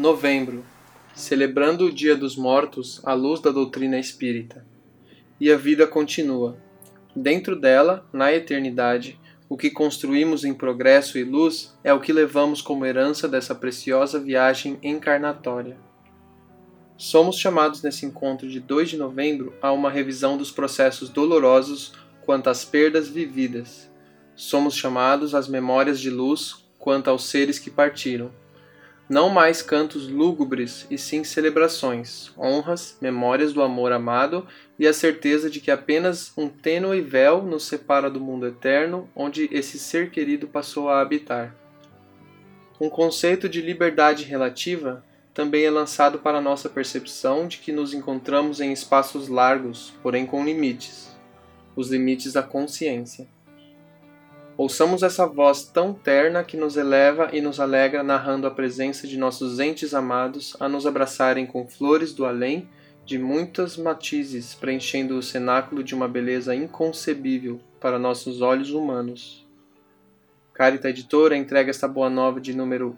Novembro, celebrando o Dia dos Mortos à luz da doutrina espírita. E a vida continua. Dentro dela, na eternidade, o que construímos em progresso e luz é o que levamos como herança dessa preciosa viagem encarnatória. Somos chamados nesse encontro de 2 de novembro a uma revisão dos processos dolorosos quanto às perdas vividas. Somos chamados às memórias de luz quanto aos seres que partiram. Não mais cantos lúgubres, e sim celebrações, honras, memórias do amor amado e a certeza de que apenas um tênue véu nos separa do mundo eterno onde esse ser querido passou a habitar. Um conceito de liberdade relativa também é lançado para nossa percepção de que nos encontramos em espaços largos, porém com limites, os limites da consciência. Ouçamos essa voz tão terna que nos eleva e nos alegra narrando a presença de nossos entes amados a nos abraçarem com flores do além de muitas matizes, preenchendo o cenáculo de uma beleza inconcebível para nossos olhos humanos. Carita Editora entrega esta boa nova de número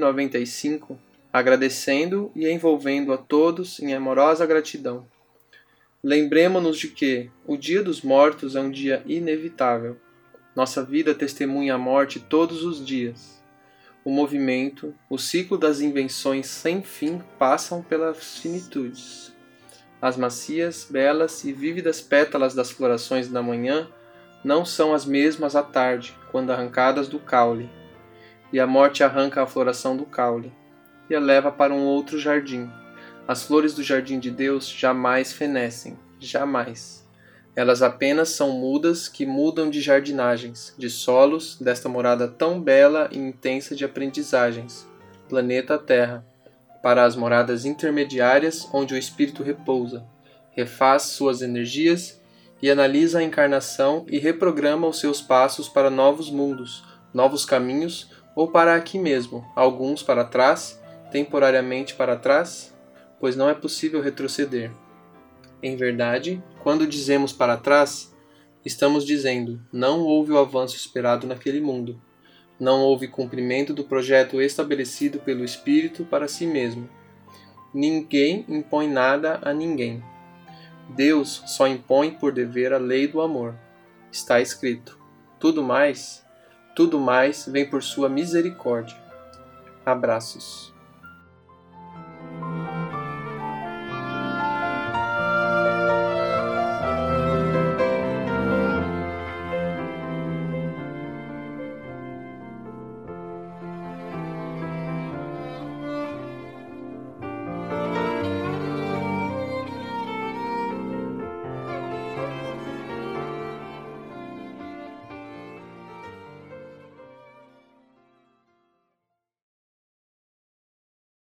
1095, agradecendo e envolvendo a todos em amorosa gratidão. Lembremo-nos de que o Dia dos Mortos é um dia inevitável. Nossa vida testemunha a morte todos os dias. O movimento, o ciclo das invenções sem fim passam pelas finitudes. As macias, belas e vívidas pétalas das florações da manhã não são as mesmas à tarde, quando arrancadas do caule. E a morte arranca a floração do caule e a leva para um outro jardim. As flores do jardim de Deus jamais fenecem, jamais. Elas apenas são mudas que mudam de jardinagens, de solos, desta morada tão bela e intensa de aprendizagens, planeta Terra, para as moradas intermediárias onde o espírito repousa, refaz suas energias e analisa a encarnação e reprograma os seus passos para novos mundos, novos caminhos ou para aqui mesmo, alguns para trás, temporariamente para trás, pois não é possível retroceder. Em verdade, quando dizemos para trás, estamos dizendo, não houve o avanço esperado naquele mundo. Não houve cumprimento do projeto estabelecido pelo Espírito para si mesmo. Ninguém impõe nada a ninguém. Deus só impõe por dever a lei do amor. Está escrito. Tudo mais vem por sua misericórdia. Abraços.